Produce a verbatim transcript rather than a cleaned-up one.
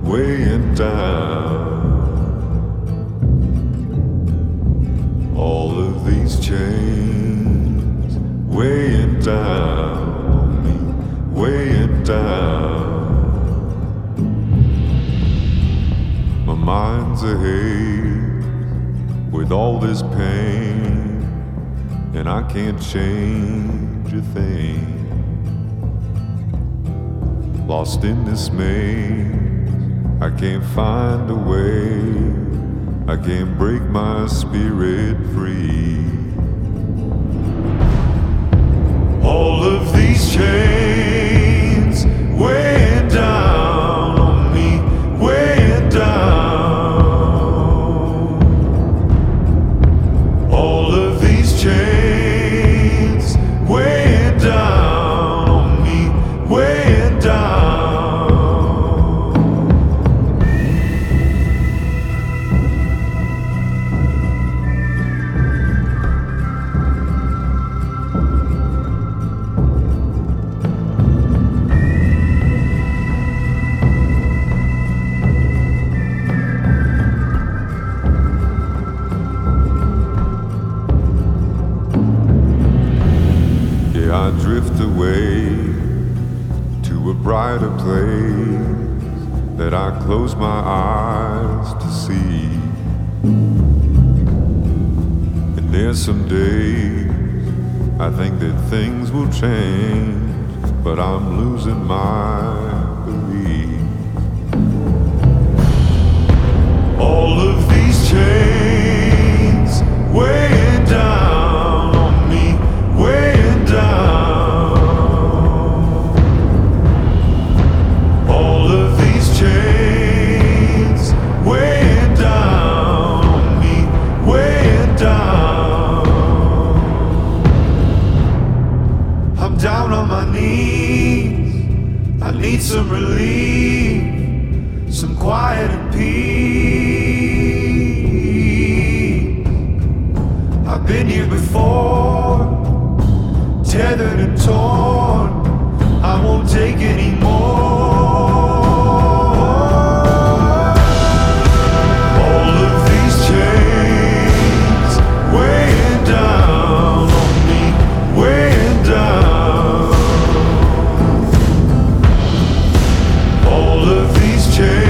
weighing down. All of these chains weighing down on me, weighing down. My mind's a haze with all this pain, and I can't change a thing. Lost in this maze, I can't find a way, I can't break my spirit free. All of these chains weighing down on me, weighing down. All of these chains weighing down on me, weighing down. I drift away to a brighter place that I close my eyes to see. And there's some days I think that things will change, but I'm losing my belief. All of these chains weighing down on me, weighing down. All of these chains weighing down on me, weighing down. I'm down on my knees, I need some relief, some quiet and peace. I've been here before, tethered and torn, I won't take any more. All of these chains weighing down on me, weighing down. All of these chains